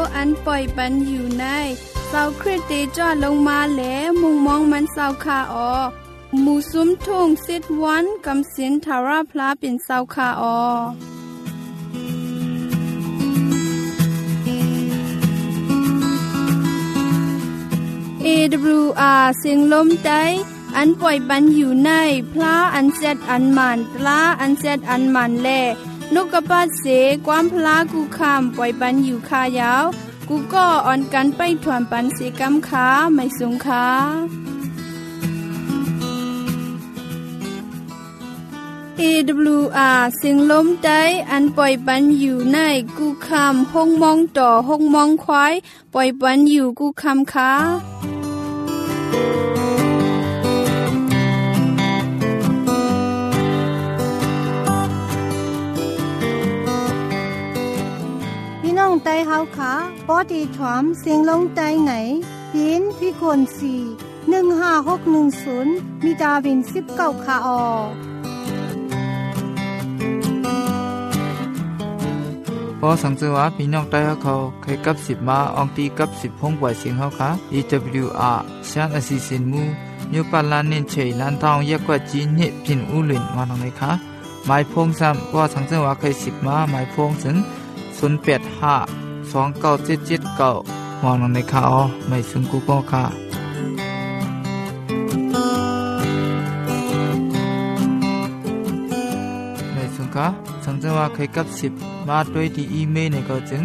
อันปล่อยปันอยู่ในเศร้าคริสเตจอดลงมาแหลมุงมองมันเศร้าคาออหมู่ซุ้มทุ่งซิดวันกำสินทาราพลาเป็นเศร้าคาออAWR เสียงลมใจอันปล่อยปันอยู่ในพระอันเซดอันมันตราอันเซดอันมันแลนกกระปัดเสความพลากูคำปล่อยปันอยู่คายาวกูก็อ่อนกันไปถวนปันเสกำขาไม่สงขาAWR เสียงลมใจอันปล่อยปันอยู่ในกูคำห้องมองต่อห้องมองควายปล่อยปันอยู่กูคำขาน้องไตเฮาขาปอดีถวมเสียงลงไตไหนยินพี่คน4156110มีดาวิน19คาออพอสังเกตว่าพี่น้องไตเฮาเขาเคยกับ10มาอองตีกับ10ห้องปล่อยเสียงเฮาค่ะ AWR ชานอสิสินมูนิวปาลานเนนเชยลันทองเยกว่าจีนเฮพินอูลินวานองไหนคะหมายพงซ้ำพอสังเกตว่าเคย10มาหมายพงถึง08529779วางลงในข่าวไม่ซึ่งกูก็ค่ะไม่ซึ่งค่ะสังเกตว่าเคยกับ10มาด้วยที่อีเมลเนี่ยก็จึง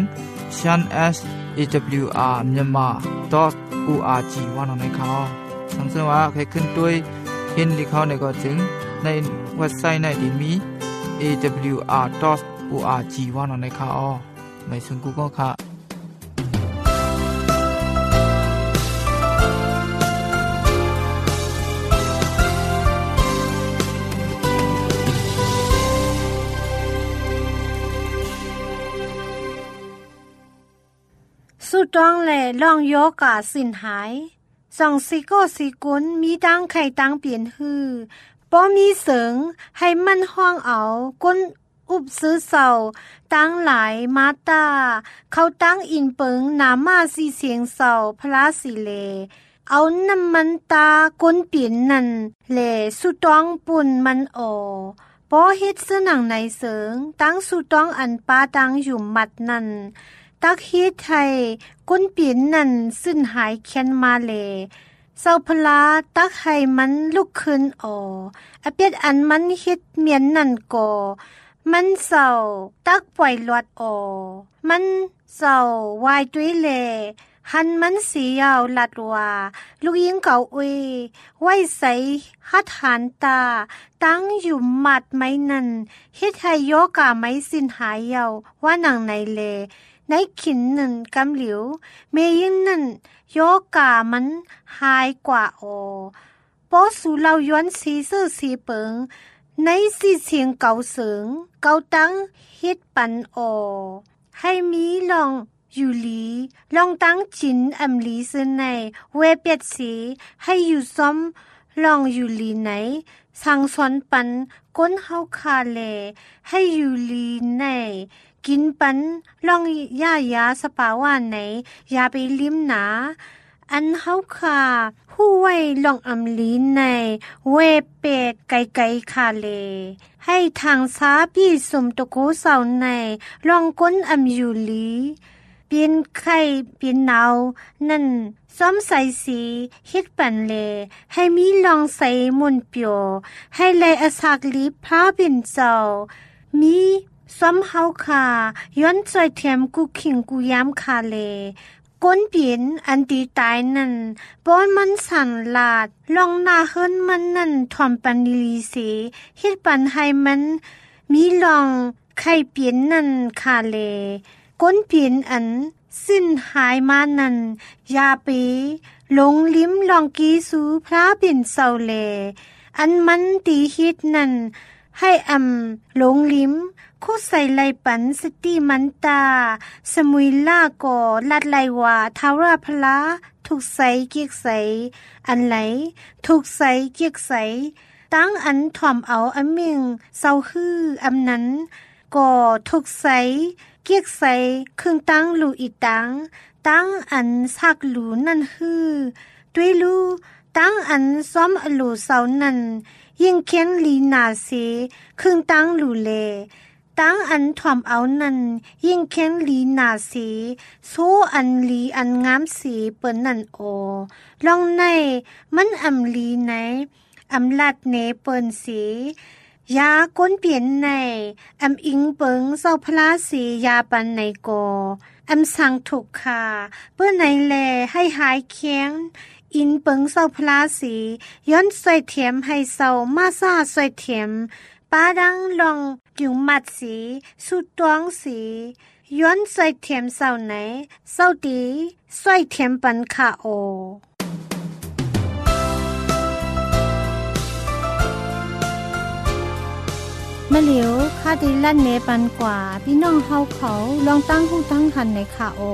shanawr.myanmar.org วางลงในข่าวสังเกตว่าเคยขึ้นด้วยเห็นที่เขาเนี่ยก็จึงในเว็บไซต์ในที่มี awr.org วางลงในข่าวไม่ซึ่งกูก็ค่ะสุดต้องแหล่ลองโยกาสินหายส่องสิโกสิกุนมีดังไข่ตังเปลี่ยนฮือป้อมีเสิงให้มันห้องเอาก้นอุบซื้อเศร้าตั้งหลายมาตาเขาตั้งอินเปิงนามาสีเสียงเศร้าพระสิเลเอาน้ำมันตาก้นเปลี่ยนนั่นแหล่สุดต้องปุ่นมันออป้อเฮ็ดเสื้อหนังในเสิงตั้งสุดต้องอันปาตังอยู่มัดนั่นตักเฮ็ดไทยก้นเปลี่ยนนั่นสิ้นหายเคียนมาเลเศร้าพลาตักให้มันลุกขึ้นออเปียดอันมันเฮ็ดเมียนนั่นก่อมันเศร้าตักปล่อยลวดอมันเศร้าวายด้วยแลหันมันสียาวลัดว่าลูกยิงเก่าเอไว้ใส่หัดหันตาตั้งอยู่มัดไม้นั่นเฮ็ดให้โยกาไม้สิ้นหายเยาว่าหนังในเลในขินนั่นกำเหลียวเมยิงนั่นโยกามันหายกว่าปอสูเราย้อนสีซื่อสีเปิงในสีเสียงเก่าเสิงเก่าตั้งเฮ็ดปันให้มีลองอยู่หลีลองตั้งจินอำลีซึ่งในเวเปียดสีให้อยู่ซ้อมลองอยู่หลีไหนสั่งสอนปันก้นเฮาคาแลให้อยู่หลีไหนกินปันลองยาสปาวานไหนอย่าไปลิ้มหนาอันเฮาคาผู้ไว้ลองอำลีในเวเป็ดไก่คาเลให้ทางซ้าพี่สมตะโกเสาในลองก้นอำอยู่หลีเปลี่ยนไข่เปลี่ยนหนาวนั่นซ้อมใส่สีเฮ็ดปันเลให้มีลองใส่มุนเปียวให้แลอสากลีพระบินเจ้ามีซ้อมเฮาคาย้อนจอยเทียมกูขิงกูยามคาเลก้นเปลี่ยนอันตีตายนั่นป้อนมันสั่นลาดลองหน้าเฮิรนมันนั่นถ่อมปันดีลีเสเฮ็ดปันให้มันมีลองไข่เปลี่ยนนั่นคาเลก้นเปลี่ยนอันสิ้นหายมานั่นยาปีหลงลิ้มลองกีสูพระบินเศร้าเลอันมันตีฮิตนั่นให้หลงลิ้มคู่ใส่ไลปันสติมันตาสมุยล่าก่อลัดไลว่าทาราพลาถูกใส่เกียกใส่อันไหลถูกใส่เกียกใส่ตั้งอันถ่อมเอาเมิงเศร้าฮื้อนั้นก็ทุกใสเกียกใสครึ่งตั้งลูอีตังตั้งอันซักลูนั่นฮือด้วยลูตั้งอันซ้อมอลูเสานั่นยิ่งเขียนลีนาเสครึ่งตั้งลูเลตั้งอันถ่อมเอานั่นยิ่งเขียนลีนาเสโซอันลีอันงามสีเปิ้นนั่นโอลองในมันอำลีไหนอำลัดเนเปิ้นสียาก้นเปลี่ยนในอำอิงเปิงเศร้าพลาสียาปันในกออำสังถูกคาเปิ้นในแลให้หายเคียงอินเปิงเศร้าพลาสีย้อนใส่เถียมให้เศร้ามาซาใส่เถียมป้าดังลองอยู่มัดสีสุดตวงสีย้อนใส่เถียมเศร้าไหนเศร้าดีใส่เถียมปันคาโอมะเหลียวข้าได้ลั่นเนปันกว่าพี่น้องเฮาเขาลองตั้งหูตั้งหันในคาโอ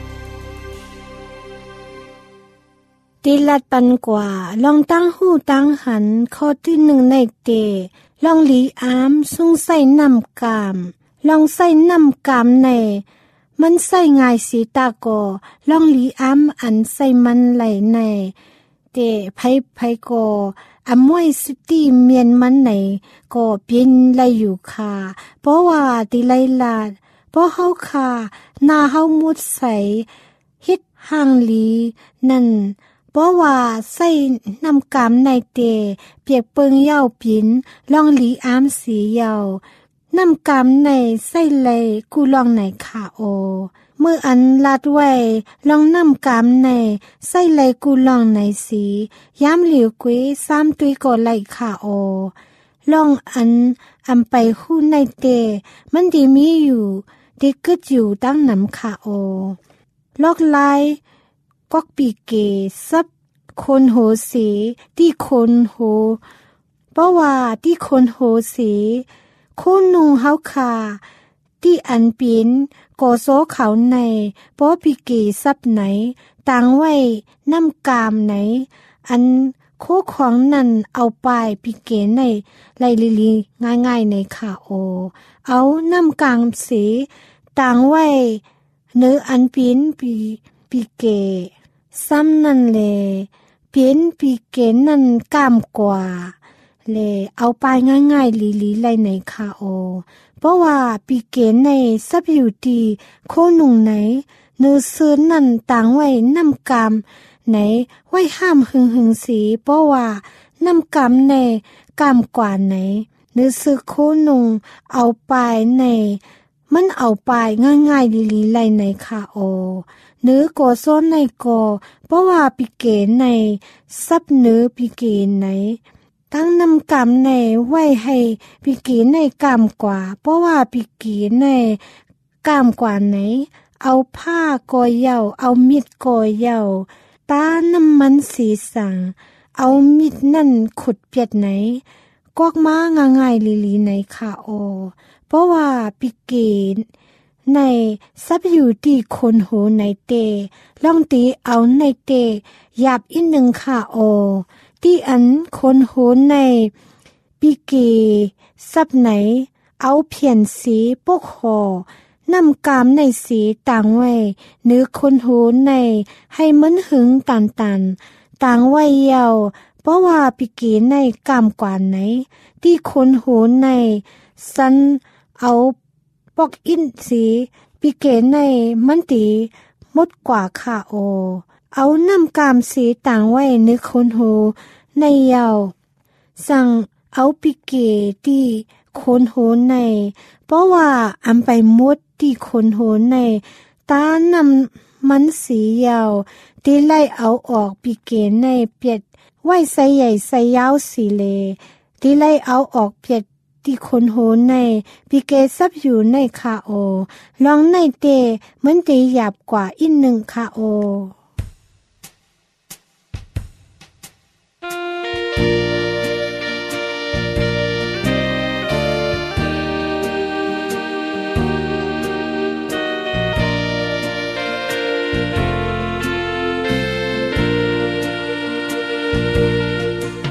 ตีลัดปันกว่าลองตั้งหูตั้งหันข้อที่หนึ่งในเตลองหลีอามสุ่งใส่น้ำกามลองใส่น้ำกามในมันใส่ง่ายสีตาก็ลองหลีอามอันใส่มันไหลในเตไผก็อำมวยสติเมียนมันไหนก็เปลี่ยนไหลอยู่ค่ะเพราะว่าติไหลลาดเพราะเฮาค่ะหน้าเฮามุดใส่ฮิตห่างหลีนั่นเพราะว่าใส่น้ำกามในเตเปียกเปิงยาวปินลองหลีอามสียาวน้ำกามในใส่เลยกูลองไหนค่ะโอเมื่ออันลาดไว้ลองน้ำกามในใส่เลยกูลองไหนสีย้ำเหลียวกุ้ยซ้ำตุยก็ไหลค่ะโอลองอันไปหู้ในเตมันดีมีอยู่ดีกึดอยู่ตั้งน้ำค่ะโอลอกลายกอกปีเกซับคนโหสีที่คนโหเพราะว่าที่คนโหสีคนนุงเฮาคาที่อันเปลี่ยนก่อโซเขาในเพราะปีเกซับไหนต่างไว้น้ำกามไหนอันโคของนั่นเอาไปปีเกในไลลีง่ายๆในขาโอเอาน้ำกามสีต่างไว้เนื้ออันเปลี่ยนปีเกซ้ำนั่นเลยเปลี่ยนปีเกนั่นกามกว่าเลยเอาไปง่ายๆลีๆไลในคาโอเพราะว่าปีเกในซับอยู่ดีโคหนุ่งไหนเนื้อซื้อนั่นต่างไว้น้ำกามไหนไว้ห้ามหึงสีเพราะว่าน้ำกามในกามกว่าไหนเนื้อซื้อโคหนุ่งเอาไปในมันเอาไปง่ายๆลีๆไลในคาโอเนื้อก่อซ้อนในก่อเพราะว่าปีเกในซับเนื้อปีเกไหนตั้งน้ำกามในไว้ให้ปีเกในกามกว่าเพราะว่าปีเกในกามกว่าไหนเอาผ้าก่อเหย้าเอามีดก่อเหย้าตาน้ำมันสีสังเอามีดนั่นขุดเปียดไหนกอกมาง่ายๆลีๆในคาโอเพราะว่าปีเกในซับอยู่ที่คนโหในเตลองตีเอาในเตหยาบอีกหนึ่งค่ะโอที่อันคนโหในปีเกซับไหนเอาเพียนสีปกหอนำกามในสีต่างไว้เนื้อคนโหในให้มันหึงตันต่างไว้เยาวเพราะว่าปีเกในกามกว่าไหนที่คนโหในสันเอาปอกอินสีปีเกในมันตีมดกว่าค่ะโอเอาน้ำกามสีต่างไว้นึกคนโหในเยาวสั่งเอาปีเกที่คนโหในเพราะว่าอันไปมดที่คนโหในตานำมันสีเยาวที่ไล่เอาออกปีเกในเปียดไว้ใส่ใหญ่ใส่ยาวสีเลที่ไล่เอาออกเปียดที่คนโหในปีเกซับอยู่ในคาโอลองในเตมันตีหยาบกว่าอีกหนึ่งคาโอ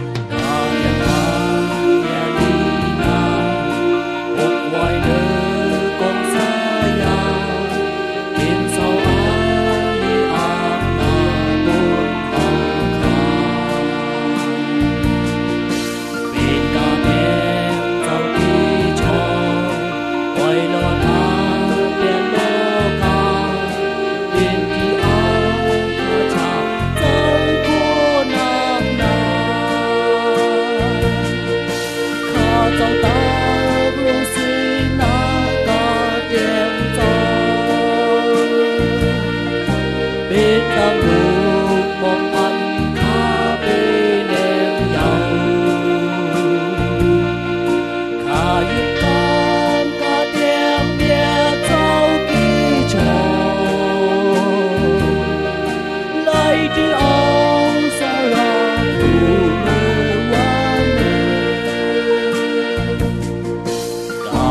อกไว้เด้อ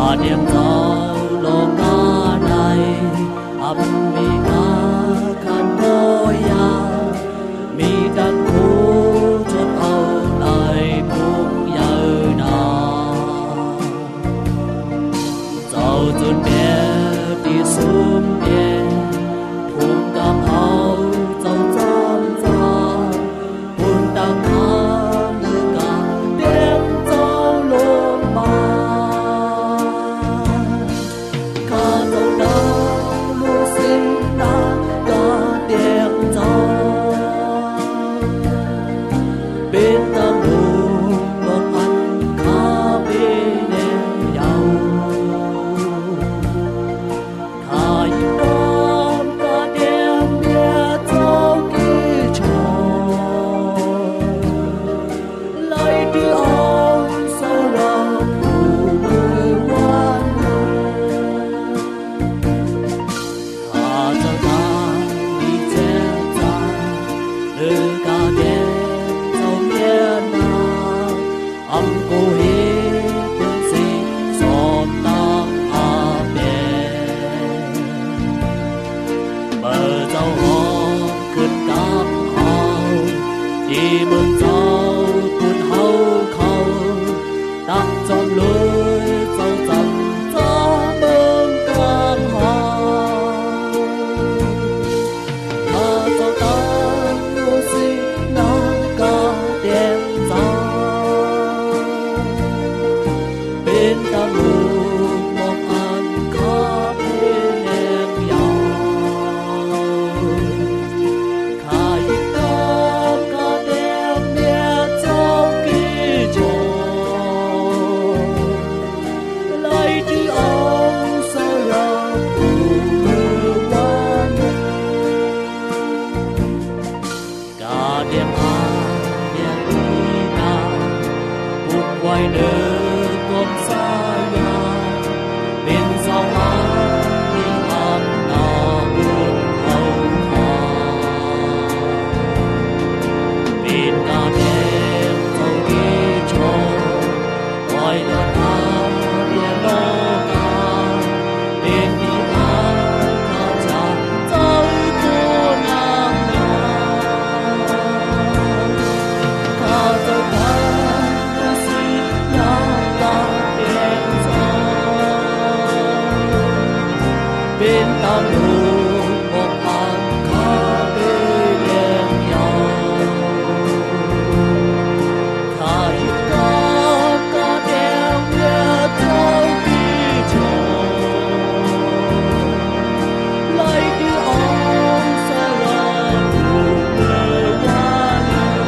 niềm giàu lo cả này âm mi ngã khăn bôi ya mi đăng cố cho âu này buông giờ nào giàu dồn bè đi xuống bè thùng đam hậu giàu giam già buồn đam ham cả đêm giàu lộn ba cả giàu đau lu sinh na cả đêm giàu bên ta buồn một ăn cả bên em giàu thay đón cả đêm bia giàu kỳ tròn lại đi ông sao ra phụ người quan thà cho ta đi che ta đưa cả đêm giàu miền nam âm cô hết bên gì giọt tăng à bè bờ giàu hònขึ้นกับเขาที่เมืองเจ้าคุณเฮาเขาตั้งจอมเลยเจ้าจำจ้าเมืองกลางหาถ้าเจ้าตั้งดูสิน้ำกาแดงเจ้าเป็นตาลูกมองอันข้าเป็นแรงยาวข้ายิ่งกากาแดงเมียเจ้ากี่จอไล่ที่เอาสระผู้เมื่อวันกาเดียงอาเดียงอีนาปุกไว้เดินกลมสายาเป็นสาวหามีอันนาบุญเอาหาเป็นกาแดงเจ้ากี่ชมปล่อยเดินทางเรียนโลกาเป็นที่อาข้าจะเจ้าตัวนางงามข้าเจ้าทางสิยากาแดงเจ้าเป็นตาลูกบอกอ่านข้าเป็นแรงยาวข้ายิ่งกากาแดงเมียเจ้ากี่จอไล่ที่อองสระผู้เมื่อวัน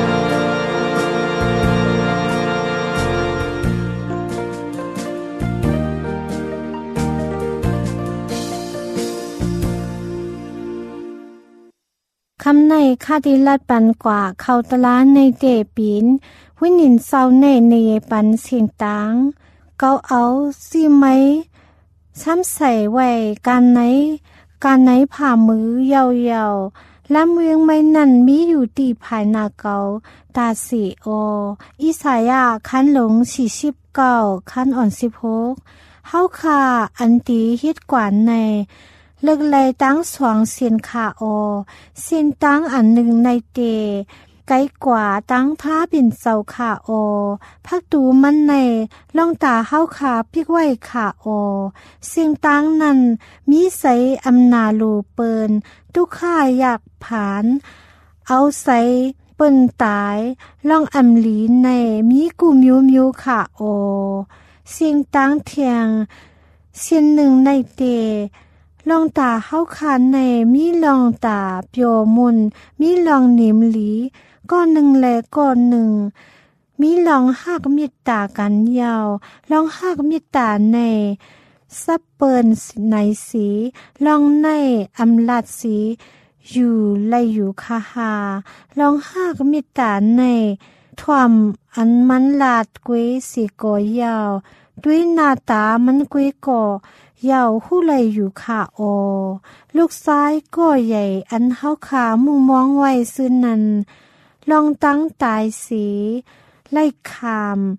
คำในคาดิลัดปันกว่าเขาตลาในเตปีนวินินเศร้าในในปันเสียงตังเกาเอาซีไหมซ้ำใส่ไว้การไหนผ่ามือยาวๆลำเวียงไม่นั่นมีอยู่ตีภายนาเกาตาสีโออิสายาคันหลง49คันอ่อน16เฮาคาอันตีฮิตกว่าในเลิกเลยตั้งสวงเสียนขาโอเสียนตั้งอันหนึ่งในเตไกลกว่าตั้งผ้าบินเสาขาโอพักตูมันในล่องตาเฮาขาพิกไว้ขาโอเสียงตั้งนั้นมีใสอำนาลูเปินตุข้าอยากผานเอาใสเปิ้นตายล่องอำลีในมีกูมิวขาโอเสียงตั้งเทียงเสียนหนึ่งในเตลองตาเฮาคานในมีลองตาเปียวมุนมีลองหนิมหลีก้อนหนึ่งและก้อนหนึ่งมีลองหักมิตตากันยาวลองหักมิตตาในซับเปินในสีลองในอำลาดสีอยู่และอยู่คาหาลองหักมิตตาในถ่วมอันมันลาดกวยสีกอยาวด้วยหน้าตามันกวยก่อยาวหู้ไหลอยู่ขาโอลูกซ้ายก็ใหญ่อันเฮาขามุงมองไว้ซื่อนั้นลองตั้งตายสีไล่คาม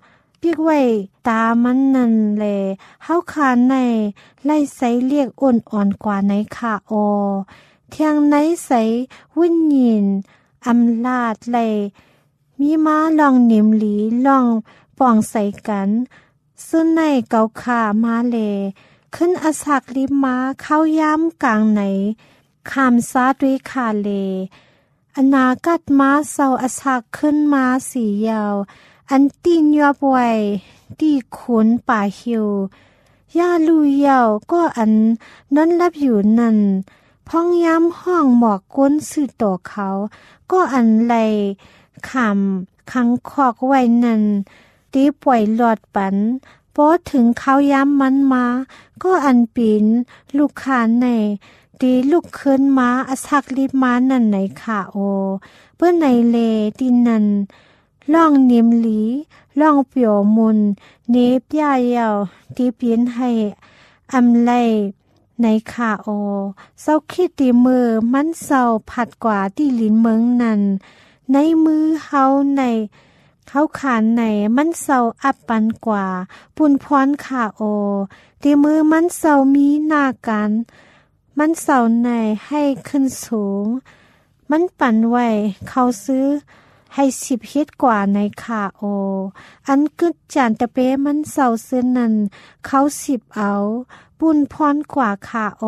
ปีกไว้ตามันนั่นแลเฮาคาในไล่ใสเรียกอ่อนอ่อนกว่าในค่ะโอเที่ยงในใสวิญญาณอำลาดไลมีมาลองเนียมหลีลองป่องใส่กันซึ่งในเกาขามาเลขึ้นอสักลิมาเข้าย้ำกลางไหนคามซาด้วยคาเลอนากัดมาเศร้าอสักขึ้นมาสียาวอันตีนยอบไว้ตีขุนป่าหิวยาลูยาวก็อันนั้นรับอยู่นั่นพ้องย้ำห้องหมอกก้นสื่อต่อเขาก็อันไลขำขังคอกไว้นั่นตีป่วยหลอดปันพอถึงเขาย้ำมันมาก็อันปีนลูกขานในตีลูกขึ้นมาอสักลิบมานั่นไหนค่ะโอเพื่อในเลตีนันล่องเนียมหลีล่องเปียวมุนเนบย่ายาวตีเปลี่ยนให้อำไลในค่ะโอเศร้าคิดตีมือมันเศร้าผัดกว่าที่ลิ้นเมืองนั่นในมือเฮาในเขาขานในมันเศร้าอับปันกว่าปุ่นพรค่ะโอตีมือมันเศร้ามีหน้ากันมันเศร้าในให้ขึ้นสูงมันปั่นไว้เขาซื้อให้10 เฮ็ดกว่าในค่ะโออันกึดจานตะเปมันเศร้าซื้อนั้นเขา10เอาปุ่นพรกว่าค่ะโอ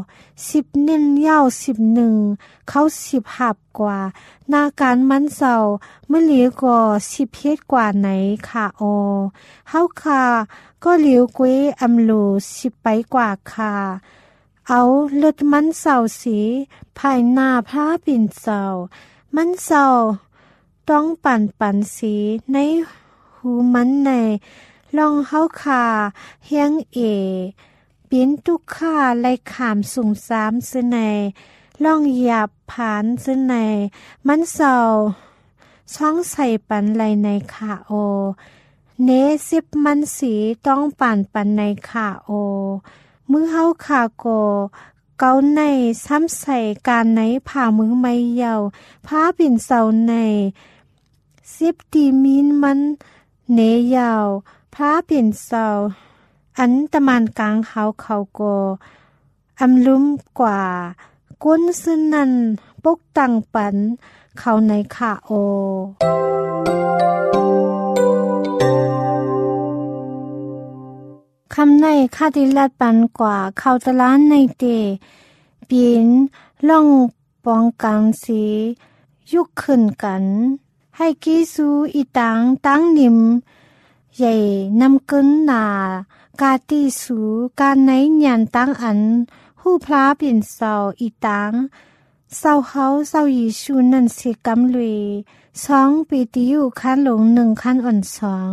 10 เน้นยาว11เขา10หับกว่าหน้าการมันเศร้าเมื่อเหลียวก็10 เฮ็ดกว่าไหนค่ะโอเฮาค่ะก็เหลียวกวยอำโล10ไปกว่าค่ะเอาเลือดมันเศร้าสีภายหน้าพระปิ่นเศร้ามันเศร้าต้องปั่นสีในหูมันในลองเฮาขาเฮียงเอปิ้นตุกขาไล่ขามสูง3ซึ่งในลองหยาบผานซึ่งในมันเศร้าช่องใส่ปันไหลในขาโอเน10มันสีต้องปั่นในขาโอมือเฮาขาโกเกาในซ้ำใส่การในผ่ามือไม่เยาผ้าปิ่นเสาใน10 ตีมีนมันเนยาวผ้าปิ่นเสาอันตะมันกลางเขาโกอำลุ่มกว่าก้นซึ่งนั้นปกตังปันเขาในขาโอคำในคาดิลัดปันกว่าเขาตะล้านในเตปีนล่องปองกลางสียุกขึ้นกันให้กีสูอีตังตั้งนิมใหญ่นำกึนนากาตีสูการไหนหยันตั้งอันหูพลาเปลี่ยนเศร้าอีตังเศร้าเฮาเศร้ายิชูนั่นสิกำลุย2 ปีติอยู่คันหลง1คันอ่อน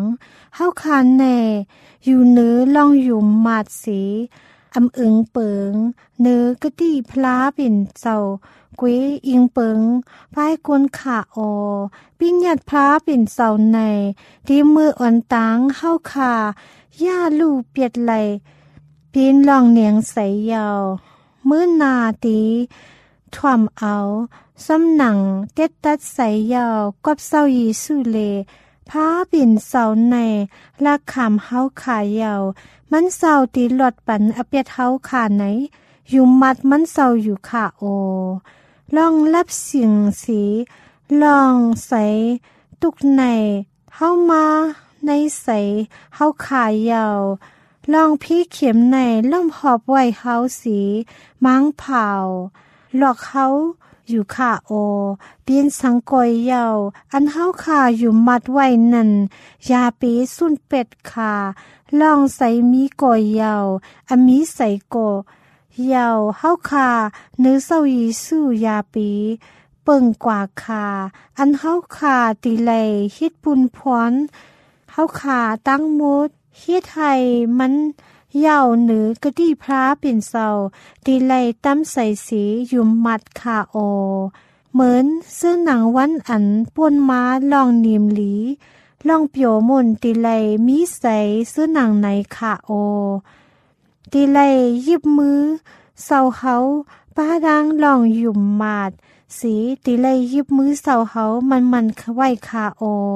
2เฮาคันแน่อยู่เนื้อล่องอยู่มาดสีอำอึงเปิงเนื้อกะตี้พลาเป็นเจ้ากวยอิงเปิงป้ายกวนขาออปิ้งหยัดพลาเป็นเจ้าในที่มืออ่อนตางเฮาขาย่าลู่เปียดไหลปีนล่องเนียงใสยาวมื้อนาตีถ่วมเอาสำหนังเต็ดตัดใสยาวกับเศร้ายีสุเลผ้าปิ่นเสาในลากขามเฮาขายาวมันเสาตีหลอดปันอเปียดเฮาขาไหนอยู่มัดมันเสาอยู่ขาโอลองรับเสียงสีลองใสตุกในเฮามาในใสเฮาขายาวลองพี่เข็มในล่มหอบไว้เฮาสีมังเผาหลอกเฮาอยู่ค่ะโอเปลี่ยนสังกอยยาวอันเฮาค่ะอยู่มัดไว้นั่นยาปีสุนเป็ดค่ะลองใส่มีก่อยยาวอมีใส่ก่อยาวเฮาค่ะเนื้อเศร้ายีสู้ยาปีเปิ่งกว่าค่ะอันเฮาค่ะตีไหลเฮ็ดปุนพรเฮาค่ะตั้งมุดเฮ็ดให้มันยาวเหนือกะดีพระเป็นเศร้าตีไหลตั้มใส่สีอยู่มัดค่ะโอเหมือนเสื้อหนังวันอันป่วนม้าลองเนียมหลีลองเปียวมนตีไหลมีใส่เสื้อหนังในค่ะโอตีไหลยิบมือเศร้าเฮาป้าดังลองหยุ่มมาดสีตีไหลยิบมือเศร้าเฮามันไว้ค่ะโอ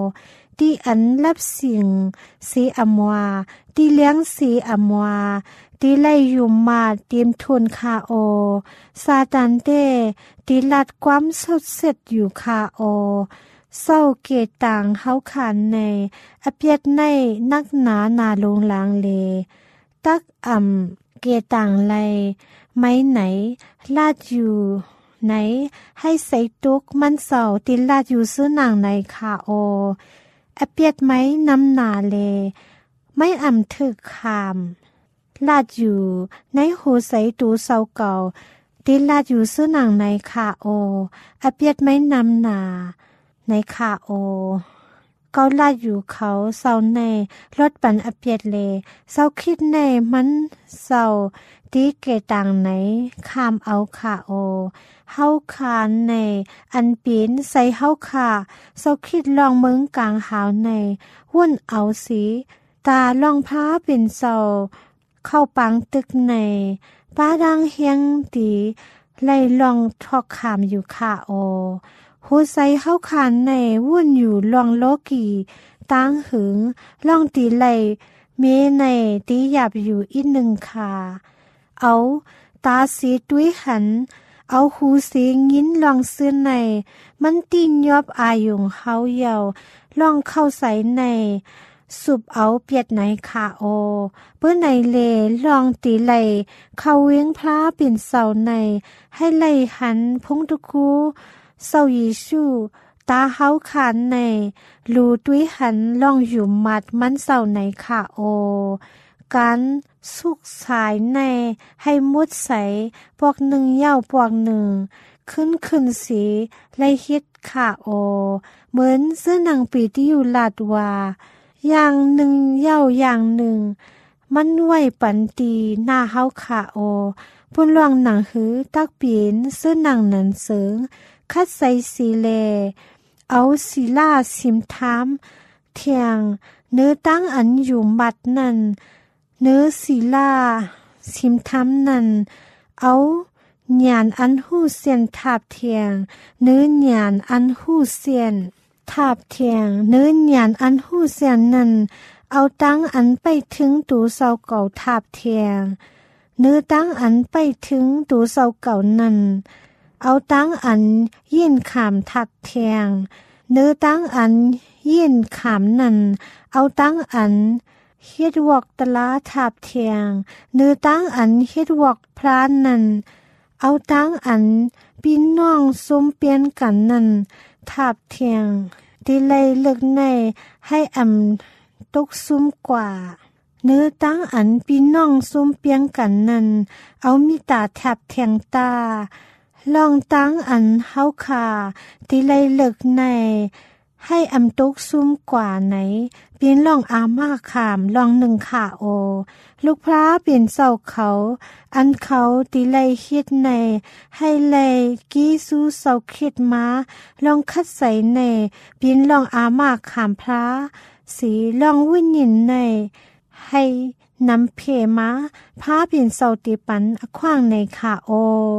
ที่อันรับสิ่งสีอำวาที่เลี้ยงสีอำวาที่ไล่ยุมมาเตรียมทุนคาโอซาตานเต้ที่ลัดความสดเสร็จอยู่คาโอเศร้าเกตังเฮาขานในอเปียดในนักหนานาลงลางเลตักเกตังไลไม้ไหนลาดอยู่ไหนให้ใส่ตุกมันเศร้าติลาดอยู่ซื้อนางในคาโออเปียดไม้น้ำนาเลไม่ถึกคามลาดอยู่ในหูใส่ตูเศร้าเก่าติลาดอยู่ซื้อนางในคาโออเปียดไม้น้ำนาในคาโอเกาลาดอยู่เขาเศร้าในรถปันอเปียดเลเศร้าคิดในมันเศร้าตีเกตังไหนคามเอาคาโอเฮาคานในอันปีนใส่เฮาคาเศร้าคิดลองเมืองกลางหาวในวุ่นเอาสีตาลองพ้าเป็นเศร้าเข้าปังตึกในป้าดังเฮียงตีไล่ลองทอกขามอยู่คาโอหูใส่เฮาคานในวุ่นอยู่ลองโลกีตั้งหึงลองตีไหลเมในตีหยับอยู่อีกหนึ่งขาเอาตาสีตุ้ยหันเอาหูสีงิ้นลองเสื้อในมันตีนยอบอายุงเฮาเยาลองเข้าใส่ในสุบเอาเปียดไหนคาโอเพื่อในเลลองตีไหลเข้าเวียงพระเป็นเสาในให้ไหลหันพงตุคูเศร้ายิชูตาเฮาขานในรูตุ้ยหันล่องอยู่มัดมันเศร้าในขาโอการสุกสายในให้มุดใสพวกหนึ่งเย่าพวกหนึ่งขึ้นสีไล่ฮิตขาโอเหมือนเสื้อหนังปีที่อยู่ลาดวาอย่างหนึ่งเย่าอย่างหนึ่งมันไหวปันตีหน้าเฮาขาโอปุ่นลวงหนังหือตักปีนเสื้อหนังนันเสิงคัดใส่สีเลเอาศิลาสิมทามเทียงเนื้อตั้งอันอยู่มัดนั่นเนื้อศิลาสิมทามนั่นเอาหยานอันหู้เสียนทาบเทียงเนื้อหยานอันหู้เสียนทาบเทียงเนื้อหยานอันหู้เสียนนั่นเอาตั้งอันไปถึงตูเสาเก่าทาบเทียงเนื้อตั้งอันไปถึงตูเสาเก่านั่นเอาตั้งอันยื่นขามทัดเทียงเนื้อตั้งอันยื่นขามนั่นเอาตั้งอันเฮ็ดวอกตะลาทับเทียงเนื้อตั้งอันเฮ็ดวอกพรานนั่นเอาตั้งอันพี่น้องสมเปลี่ยนกันนั่นทับเทียงที่ไล่เลิกในให้ตกซุ่มกว่าเนื้อตั้งอันพี่น้องสมเปลี่ยนกันนั่นเอามีตาทับเทียงตาลองตั้งอันเฮาคาที่ไล่เลิกในให้ตกซุ่มกว่าไหนเปลี่ยนลองอามาขามลองหนึ่งขาโอลูกพระเปลี่ยนเศร้าเขาอันเขาที่ไล่คิดในให้ไล่กี้สู้เศร้าคิดมาลองคัดใส่ในเปลี่ยนลองอามาขามพระสีลองวิญญาณในให้นำเพมาพาเปลี่ยนเศร้าตีปันขว้างในขาโอ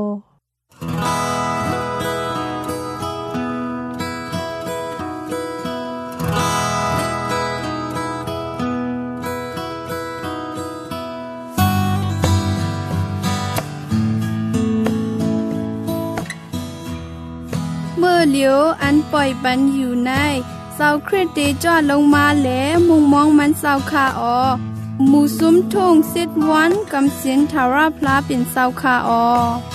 เมื่อเหลียวอันปล่อยปันอยู่ในเศร้าคริสติจอดลงมาแหลมุงมองมันเศร้าคาออหมู่ซุ้มทงสิดวันกำเสียงทาราพลาเป็นเศร้าคาออ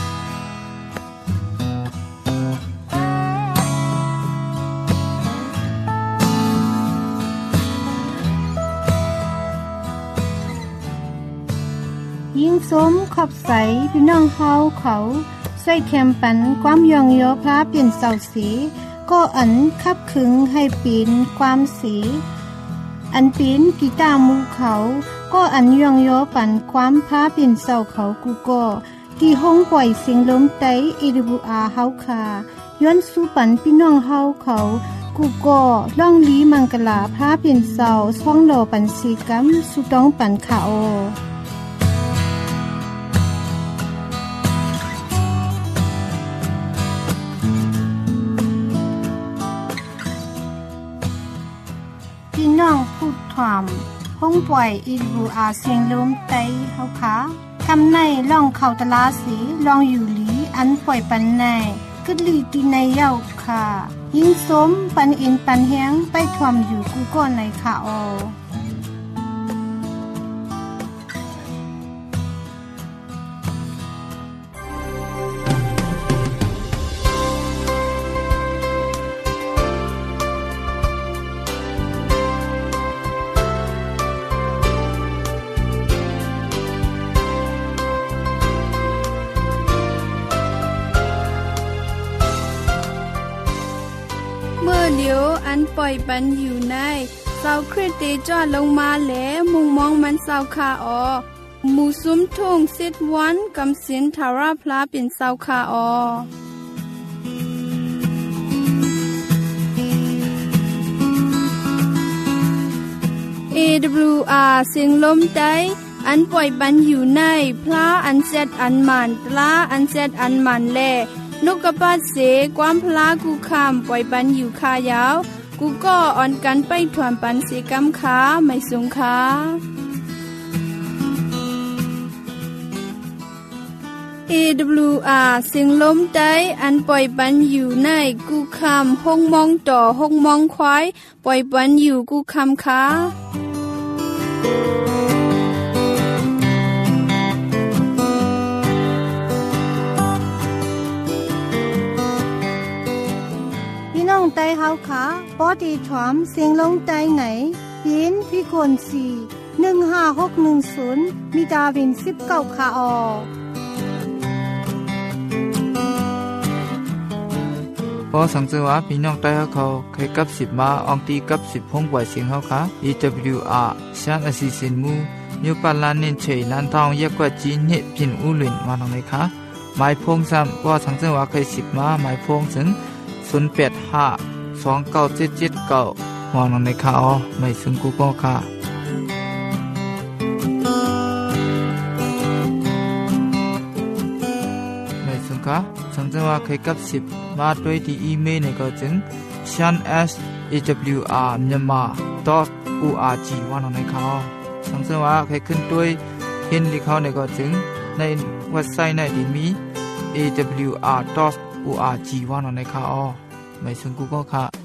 ยิ่งส้มขอบใสพี่น้องเฮาเขาใส่แคมปันความยองโยพระเปลี่ยนเสาสีก็อันคับขึงให้ปีนความสีอันปีนกีตาร์มูเขาก็อันยองโยปันความพระเปลี่ยนเสาเขากูก็ที่ห้องปล่อยเสียงลมไตAWRเฮาคาย้อนสู้ปันพี่น้องเฮาเขากูก็ล่องลีมังกลาพระเปลี่ยนเสาช่องโลปันสีกัมสุต้องปันขาโอห้องป่วย EWR เสียงลมไต้เฮาค่ะคำในล่องเข้าตลาสีลองอยู่หลีอันป่วยปันในกึดลีตีในเย้าค่ะยิ่งสมปันอินปันแฮงไปถ่วมอยู่กูก่อนในค่ะออเมื่อเดียวอันปล่อยปันอยู่ในเศร้าคริสติจอดลงมาแหลมุงมองมันเศร้าคาออหมู่ซุ้มทุ่งสิทวันกำสินทาราพลาเป็นเศร้าคาออAWR เสียงลมไต้อันปล่อยปันอยู่ในพลาอันเซดอันมันตลาอันเซดอันมันแลนกกระปัดเสความพลากูคำปล่อยปันอยู่คายาวกูก็อ่อนกันไปถ่วมปันเสกำขาไม่สงขา AWR เสียงลมไต้อันปล่อยปันอยู่ในกูคำห้องมองต่อห้องมองควายปล่อยปันอยู่กูคำขาน้องไต้เฮาค่ะปอดีถวมเสียงลงไต้ไหนยินพี่คน4156110มีดาวิน19ค่ะออพอสังเกตว่าพี่น้องไต้เขาเคยกับ10มาอองตีกับ10ห้องปล่อยเสียงเฮาค่ะ EWR ชานอสิสินมูนิวปาลานนินเฉยลันทองเยกว่าจีนเฮพินอูหลินมาตรงไหนคะหมายพงซ้ำว่าสังเกตว่าเคย10มาหมายพงถึง08529779วางลงในข่าวไม่ซึ่งกูก็ค่ะไม่ซึ่งค่ะสังเกตว่าเคยกับ10มาด้วยที่อีเมลในก็จึง shan@awr.org วางลงในข่าวสังเกตว่าเคยขึ้นด้วยเห็นที่เขาในก็จึงในเว็บไซต์ในที่มี awr.org วางลงในข่าวไม่ซึ่งกูก็ค่ะ